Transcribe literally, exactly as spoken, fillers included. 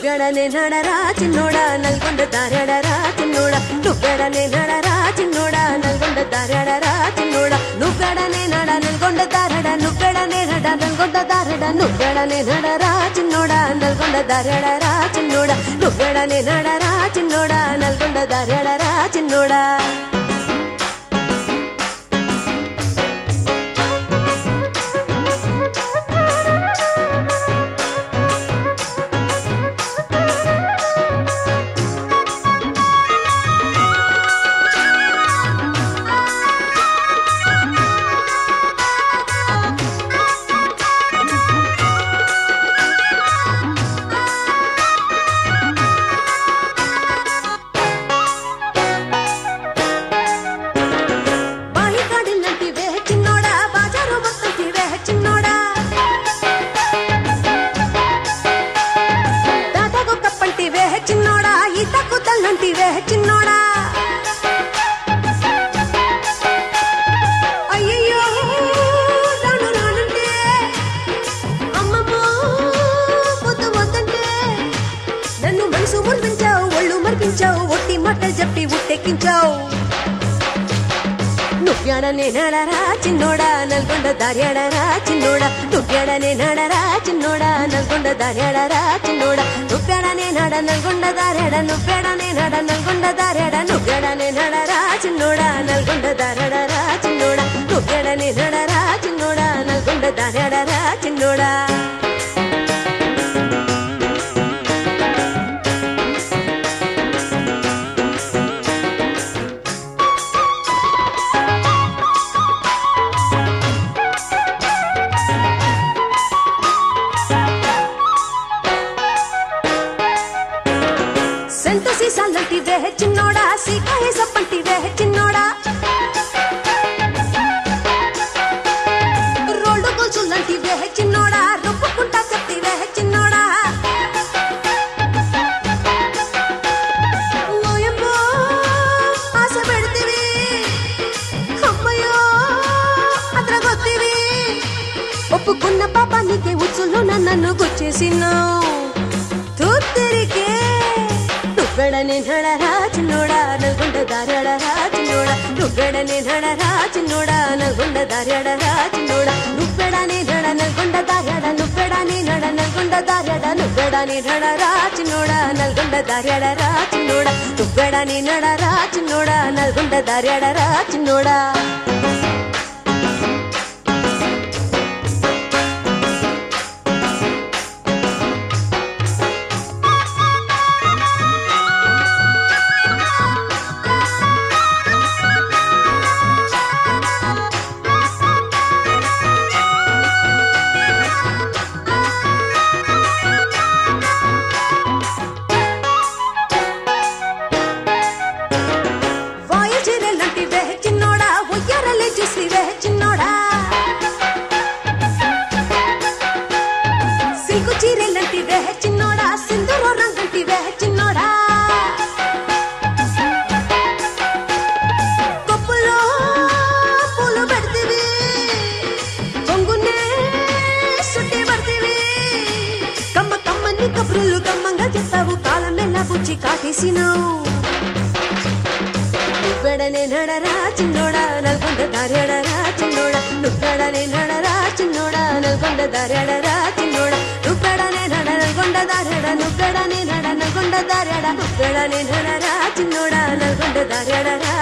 నువ్వెడనే నడరా చిన్నోడా నల్గొండ దారెడరా చిన్నోడా నువ్వెడనే నడరా చిన్నోడా నల్గొండ దారెడరా చిన్నోడా నువ్వెడనే నడ నల్గొండ దారెడ నువ్వెడనే నడ నల్గొండ దారెడ నువ్వెడనే నడరా చిన్నోడా నల్గొండ దారెడరా చిన్నోడా నువ్వెడనే నడరా చిన్నోడా నల్గొండ దారెడరా చిన్నోడా చిన్నోడా అయ్యయ్యో నాను నానంటే అమ్మమ్మో పొద్దు వద్దంటే నన్ను మనసు మురిపించావు ఒళ్ళు మరిపించావు ఒట్టి మాటలు చెప్పి ఉట్టెక్కించావు నువ్వెడనే నడరా చిన్నోడా నల్గొండ దారెడరా చిన్నోడా నువ్వెడనే నడరా చిన్నోడా నల్గొండ దారెడరా చిన్నోడా నువ్వెడనే నడ నల్గొండ దారెడ నువ్వెడనే నడ నల్గొండ దారెడ నువ్వెడనే నడరా చిన్నోడా నల్గొండ దారెడరా చిన్నోడా నువ్వెడనే నడరా చిన్నోడా నల్గొండ దారెడరా చిన్నోడా సెంత సీసాలంటి వేహ చిన్నోడా సీకాయ సప్పంటి వేహ చిన్నోడా రోడ్డు గొలుసులంటి వేహ చిన్నోడా రొప్పుకుంటా చెప్తి వేహ చిన్నోడా నోయమ్మో ఆశ పెడితివి అమ్మయ్యో అద్రగొత్తివి ఒప్పుకున్న పాప నీకే ఉచ్చులు నన్ను గుచ్చేసినావు తూత్తరికే నువ్వెడనే నడరా చిన్నోడా నల్గొండ దారెడరా చిన్నోడా నువ్వెడనే నడరా చిన్నోడా నల్గొండ దారెడరా చిన్నోడా నువ్వెడనే నడ నల్గొండ దారెడ నువ్వెడనే నడ నల్గొండ దారెడ నువ్వెడనే నడరా చిన్నోడా నల్గొండ దారెడరా చిన్నోడా నువ్వెడనే నడరా చిన్నోడా నల్గొండ దారెడరా చిన్నోడా సిల్కు చీరెలంటి వేహ చిన్నోడా సింధూర రంగంటి వేహ చిన్నోడా కొప్పులో పూలు పెడతివి కొంగునే సుట్టి పడతివి కమ్మ కమ్మని కబుర్లు కమ్మంగా చెప్తావు కాలం ఎలా బుచ్చి కాటేసినావు నువ్వెడనే నడరా చిన్నోడా నల్గొండ దారెడరా చిన్నోడా నువ్వెడనే నడరా చిన్నోడా నల్గొండ దారెడరా చిన్నోడా నువ్వెడనే నడ నల్గొండ దారెడ నువ్వెడనే నడ నల్గొండ దారెడ నువ్వెడనే నడరా చిన్నోడా నల్గొండ దారెడరా